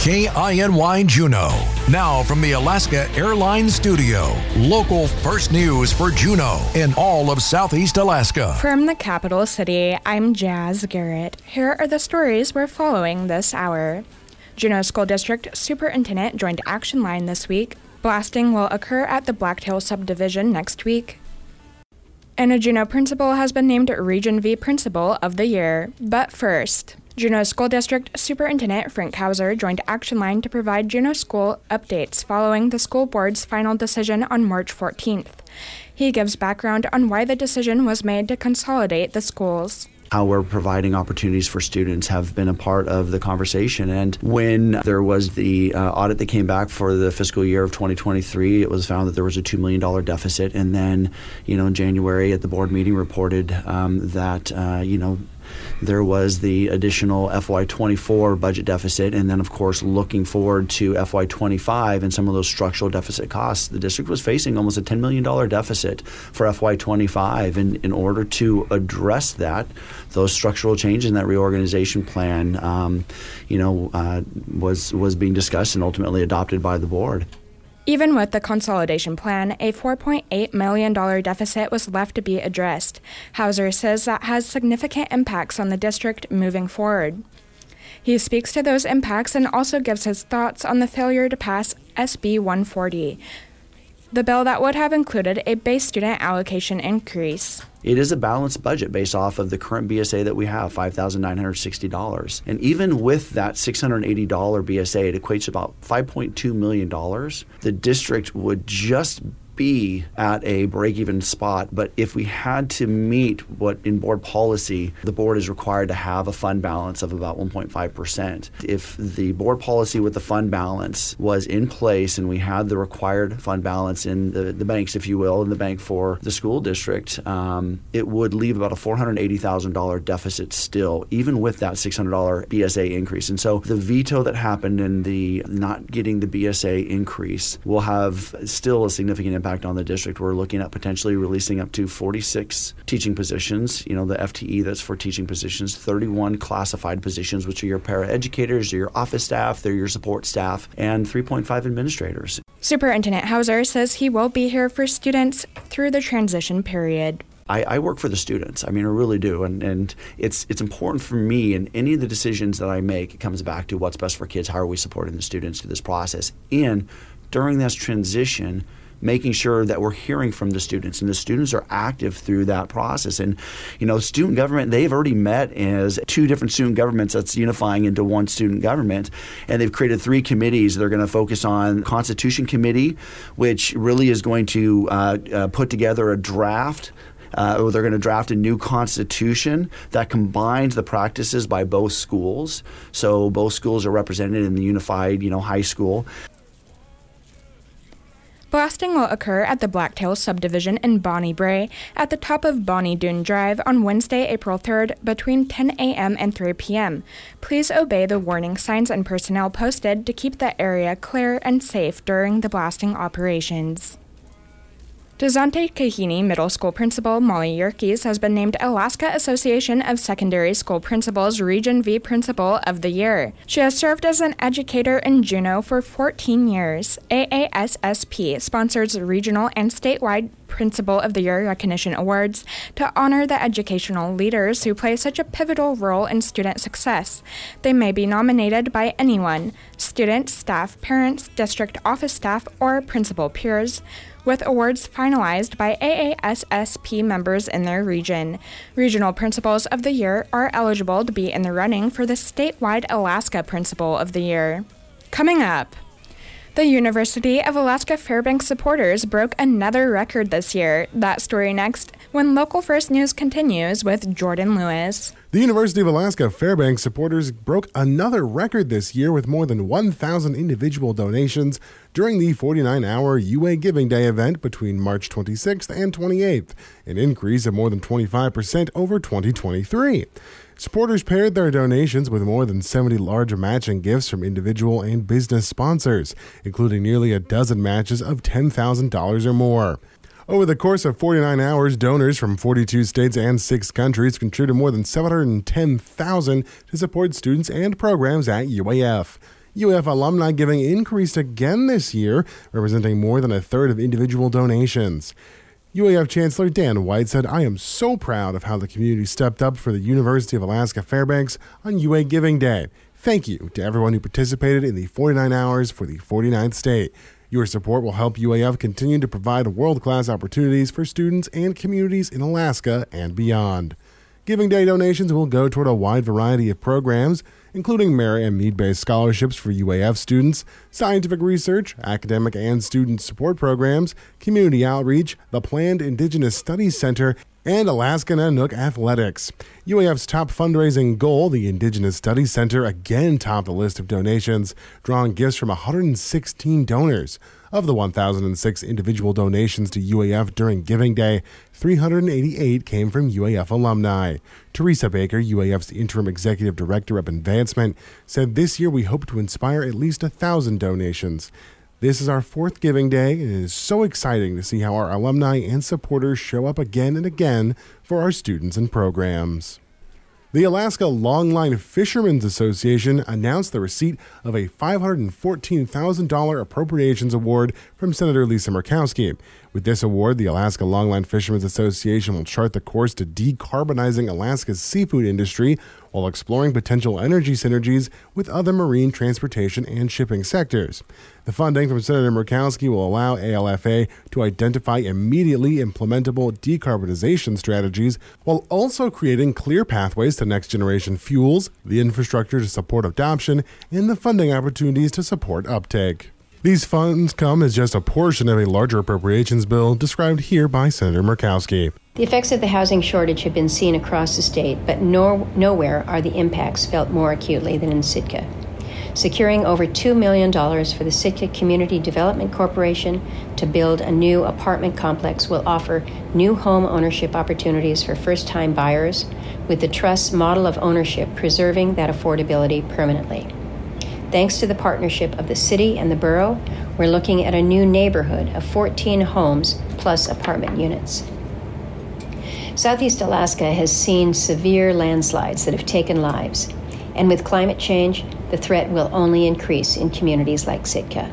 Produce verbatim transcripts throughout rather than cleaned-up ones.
K I N Y Juneau. Now from the Alaska Airlines Studio, local first news for Juneau and all of Southeast Alaska. From the capital city, I'm Jazz Garrett. Here are the stories we're following this hour. Juneau School District Superintendent joined Action Line this week. Blasting will occur at the Blacktail subdivision next week. And a Juneau principal has been named Region V Principal of the Year. But first, Juneau School District Superintendent Frank Hauser joined Action Line to provide Juneau school updates following the school board's final decision on March fourteenth. He gives background on why the decision was made to consolidate the schools. How we're providing opportunities for students have been a part of the conversation. And when there was the uh, audit that came back for the fiscal year of twenty twenty-three, it was found that there was a two million dollars deficit. And then, you know, in January at the board meeting reported um, that, uh, you know, there was the additional F Y twenty-four budget deficit, and then, of course, looking forward to F Y twenty-five and some of those structural deficit costs. The district was facing almost a ten million dollars deficit for F Y twenty-five, and in order to address that, those structural changes in that reorganization plan, um, you know, uh, was was being discussed and ultimately adopted by the board. Even with the consolidation plan, a four point eight million dollars deficit was left to be addressed. Hauser says that has significant impacts on the district moving forward. He speaks to those impacts and also gives his thoughts on the failure to pass S B one forty, the bill that would have included a base student allocation increase. It is a balanced budget based off of the current B S A that we have, five thousand nine hundred sixty dollars. And even with that six hundred eighty dollars B S A, it equates to about five point two million dollars. The district would just be at a break-even spot, but if we had to meet what in board policy, the board is required to have a fund balance of about one point five percent. If the board policy with the fund balance was in place and we had the required fund balance in the, the banks, if you will, in the bank for the school district, um, it would leave about a four hundred eighty thousand dollars deficit still, even with that six hundred dollars B S A increase. And so the veto that happened and the not getting the B S A increase will have still a significant impact on the district. We're looking at potentially releasing up to forty-six teaching positions, you know, the F T E that's for teaching positions, thirty-one classified positions, which are your paraeducators, your office staff, they're your support staff, and three point five administrators. Superintendent Hauser says he will be here for students through the transition period. I, I work for the students. I mean, I really do. And, and it's it's important for me, and any of the decisions that I make, it comes back to what's best for kids. How are we supporting the students through this process? And during this transition, making sure that we're hearing from the students, and the students are active through that process. And, you know, student government, they've already met as two different student governments that's unifying into one student government, and they've created three committees. They're going to focus on Constitution Committee, which really is going to uh, uh, put together a draft Uh, or they're going to draft a new constitution that combines the practices by both schools. So both schools are represented in the unified, you know, high school. Blasting will occur at the Blacktail subdivision in Bonnie Brae at the top of Bonnie Doon Drive on Wednesday, April third between ten a.m. and three p.m. Please obey the warning signs and personnel posted to keep the area clear and safe during the blasting operations. DeZonte Kahini Middle School Principal Molly Yerkes has been named Alaska Association of Secondary School Principals Region V Principal of the Year. She has served as an educator in Juneau for fourteen years. A A S S P sponsors regional and statewide Principal of the Year recognition awards to honor the educational leaders who play such a pivotal role in student success. They may be nominated by anyone: students, staff, parents, district office staff, or principal peers, with awards finalized by A A S S P members in their region. Regional Principals of the Year are eligible to be in the running for the statewide Alaska Principal of the Year. Coming up, the University of Alaska Fairbanks supporters broke another record this year. That story next, when Local First News continues with Jordan Lewis. The University of Alaska Fairbanks supporters broke another record this year with more than one thousand individual donations during the forty-nine hour U A Giving Day event between March twenty-sixth and twenty-eighth, an increase of more than twenty-five percent over twenty twenty-three. Supporters paired their donations with more than seventy large matching gifts from individual and business sponsors, including nearly a dozen matches of ten thousand dollars or more. Over the course of forty-nine hours, donors from forty-two states and six countries contributed more than seven hundred ten thousand dollars to support students and programs at U A F. U A F alumni giving increased again this year, representing more than a third of individual donations. U A F Chancellor Dan White said, "I am so proud of how the community stepped up for the University of Alaska Fairbanks on U A Giving Day. Thank you to everyone who participated in the forty-nine hours for the forty-ninth state. Your support will help U A F continue to provide world-class opportunities for students and communities in Alaska and beyond." Giving Day donations will go toward a wide variety of programs, including merit and need-based scholarships for U A F students, scientific research, academic and student support programs, community outreach, the planned Indigenous Studies Center, and Alaska Nanook Athletics. U A F's top fundraising goal, the Indigenous Studies Center, again topped the list of donations, drawing gifts from one hundred sixteen donors. Of the one thousand six individual donations to U A F during Giving Day, three hundred eighty-eight came from U A F alumni. Teresa Baker, U A F's interim executive director of advancement, said this year we hope to inspire at least one thousand donations. This is our fourth Giving Day, and it is so exciting to see how our alumni and supporters show up again and again for our students and programs. The Alaska Longline Fishermen's Association announced the receipt of a five hundred fourteen thousand dollars appropriations award from Senator Lisa Murkowski. With this award, the Alaska Longline Fishermen's Association will chart the course to decarbonizing Alaska's seafood industry while exploring potential energy synergies with other marine transportation and shipping sectors. The funding from Senator Murkowski will allow A L F A to identify immediately implementable decarbonization strategies while also creating clear pathways to next-generation fuels, the infrastructure to support adoption, and the funding opportunities to support uptake. These funds come as just a portion of a larger appropriations bill described here by Senator Murkowski. The effects of the housing shortage have been seen across the state, but nor- nowhere are the impacts felt more acutely than in Sitka. Securing over two million dollars for the Sitka Community Development Corporation to build a new apartment complex will offer new home ownership opportunities for first-time buyers, with the Trust's model of ownership preserving that affordability permanently. Thanks to the partnership of the city and the borough, we're looking at a new neighborhood of fourteen homes plus apartment units. Southeast Alaska has seen severe landslides that have taken lives, and with climate change, the threat will only increase in communities like Sitka.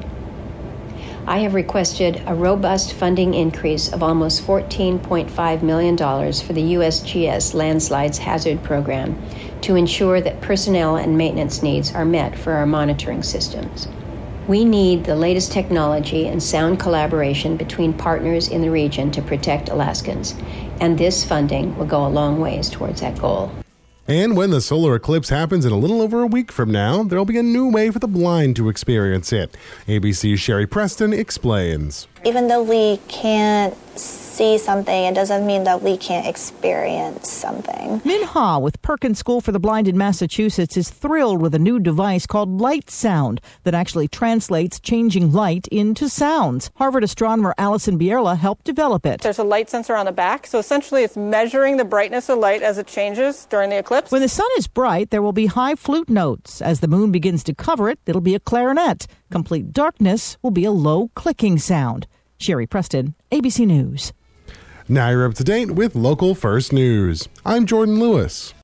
I have requested a robust funding increase of almost fourteen point five million dollars for the U S G S Landslides Hazard Program to ensure that personnel and maintenance needs are met for our monitoring systems. We need the latest technology and sound collaboration between partners in the region to protect Alaskans, and this funding will go a long ways towards that goal. And when the solar eclipse happens in a little over a week from now, there'll be a new way for the blind to experience it. A B C's Sherry Preston explains. Even though we can't see something, it doesn't mean that we can't experience something. Min Ha with Perkins School for the Blind in Massachusetts is thrilled with a new device called Light Sound that actually translates changing light into sounds. Harvard astronomer Allison Bierla helped develop it. There's a light sensor on the back, so essentially it's measuring the brightness of light as it changes during the eclipse. When the sun is bright, there will be high flute notes. As the moon begins to cover it, it'll be a clarinet. Complete darkness will be a low clicking sound. Sherry Preston, A B C News. Now you're up to date with Local First News. I'm Jordan Lewis.